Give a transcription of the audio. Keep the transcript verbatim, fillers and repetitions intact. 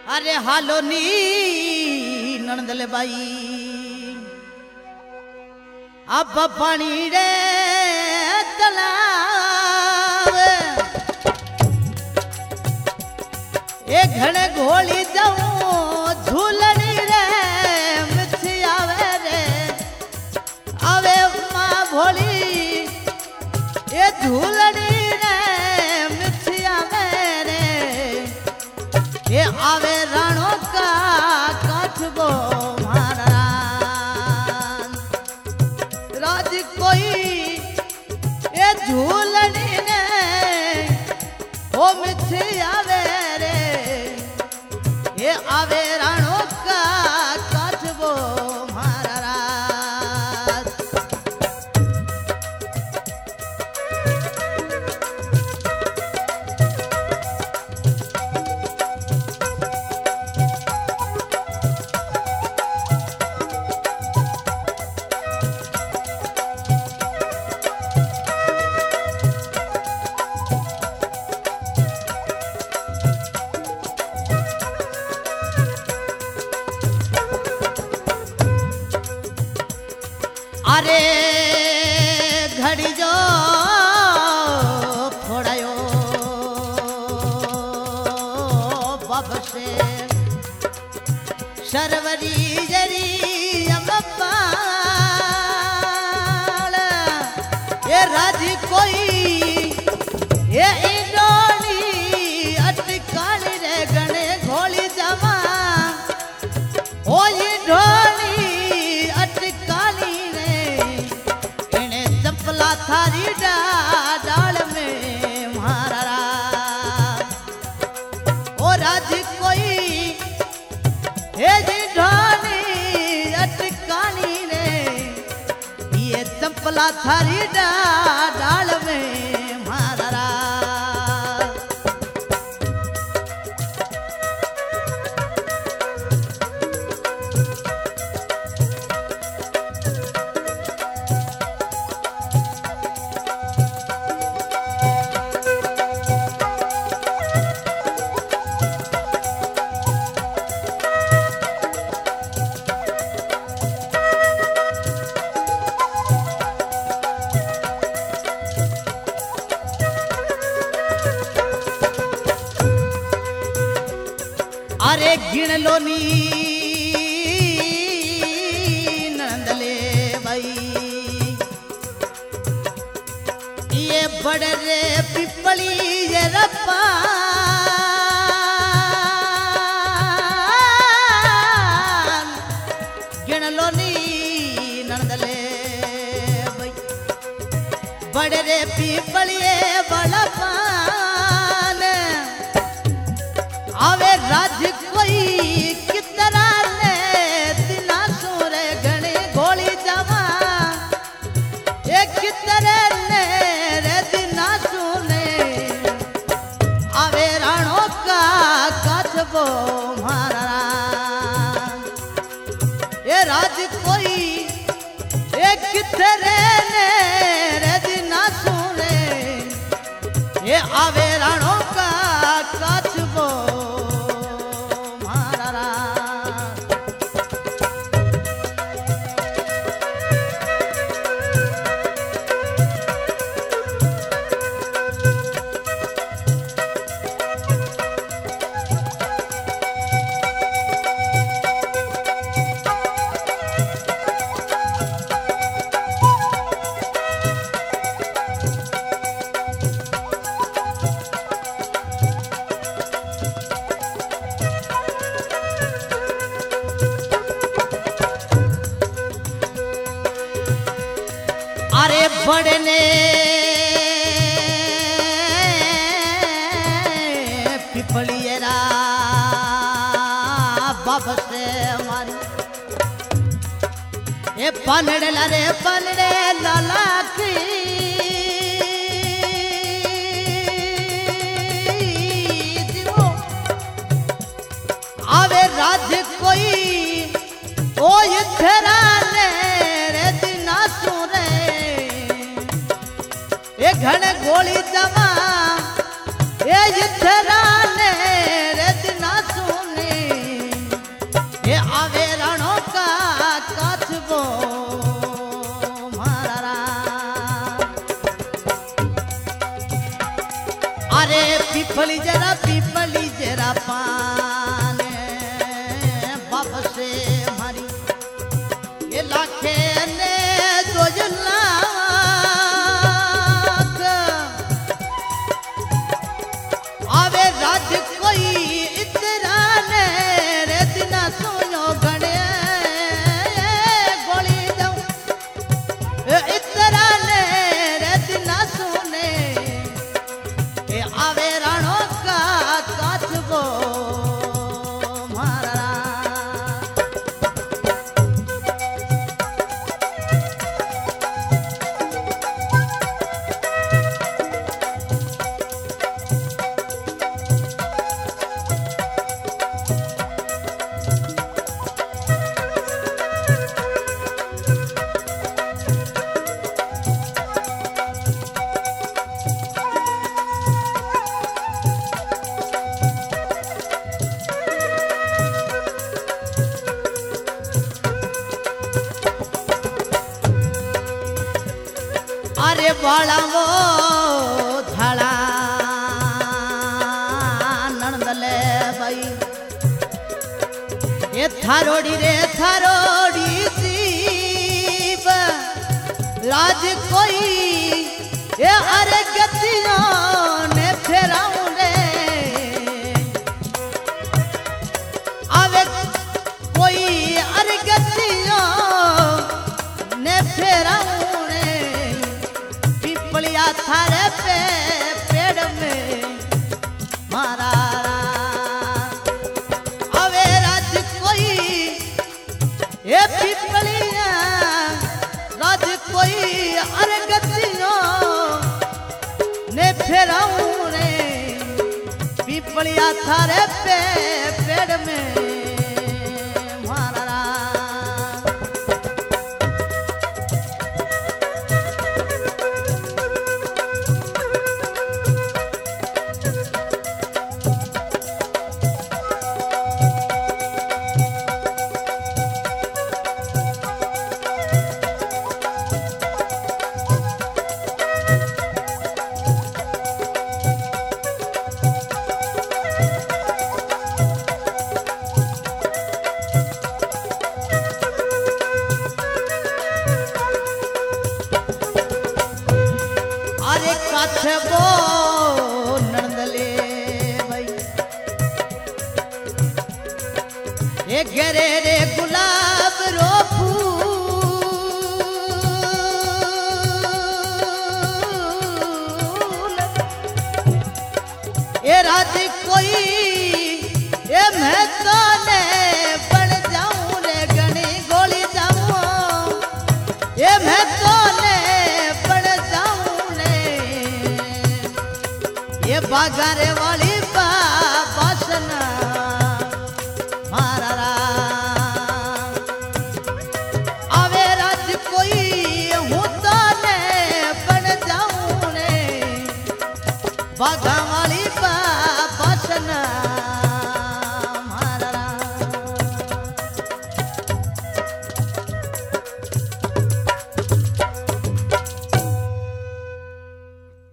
अरे हालो नी नंदले बाई अब पानी रे तलाव ए घड़े घोली जाऊं झूलनी रे मिठी आवे रे आवे माँ भोली ए झूलनी रे मिठी आवे रे ये आवे राणो का काठबो महाराज राज कोई ये झूलनी ने ओ मिठी आवे रे ये आवे राणो का काठबो महाराज अरे घड़ी जो फोड़ायो बाप से शर्वरी जरी अम्पाल ये राजी कोई ये इंडोली अटकाली रे गणे घोली जमा ओ इंडोली अटकाली थारी डाल में महाराज ओ राज कोई हे जी ढोली अटकानी ने ये चंपला थारी डाल में महाराज अरे गिन लो नी नंदले भाई ये बड़े रे पिपली ये रप्पा गिन लो नी नंदले भाई बड़े रे पिपली ये बड़ा पान आवे राज कोई कितना ने दिना सूरे घने घोली जमा एक कितरे ने रे दिना सुने आवे राणो का काठबो महाराज ये राज कोई एक कितरे ने रे दिना सुने ये आवे राणो का काठबो अरे बड़े ने पिपलियरा बाप से हमारी ये पनड़े लारे पनड़े लाला की आवे राज कोई ओ इधरा ने रे दिना सुरे ये घन गोली जमा ये इधरा ने रे दिना सुने अरे पीपली जरा पीपली जरा पाने बाप से हमारी ये लाखे ने दो लाख आवे राज कोई इतना ने रे दिना सुनो गणे गोली जाऊं इतना ने रे दिना सुने ए आवे राणो का काथगो मारा अरे बाला वो थाला नंदले भाई ये थारोड़ी रे थारोड़ी दीप राज कोई ये अरे गतियों ने फेराऊं रे आवे कोई अरे गतियों ने फेराऊं थारे पे पेड़ में मारा अवे राज कोई ये पीपलिया राज कोई अरे गतियों ने फेराऊं रे पीपलिया थारे पे पेड़ में मारा अरे काथे बो नंदले भाई ये घेरे रे गुलाब रो फूल ये राज कोई ये मैं तो ने बन जाऊं रे गणी गोली जाऊं ये मैं तो ने ये बागारे वाली बासना मारा आवे राज कोई हूँ तो ने बन जाऊं ने बागा वाली बासना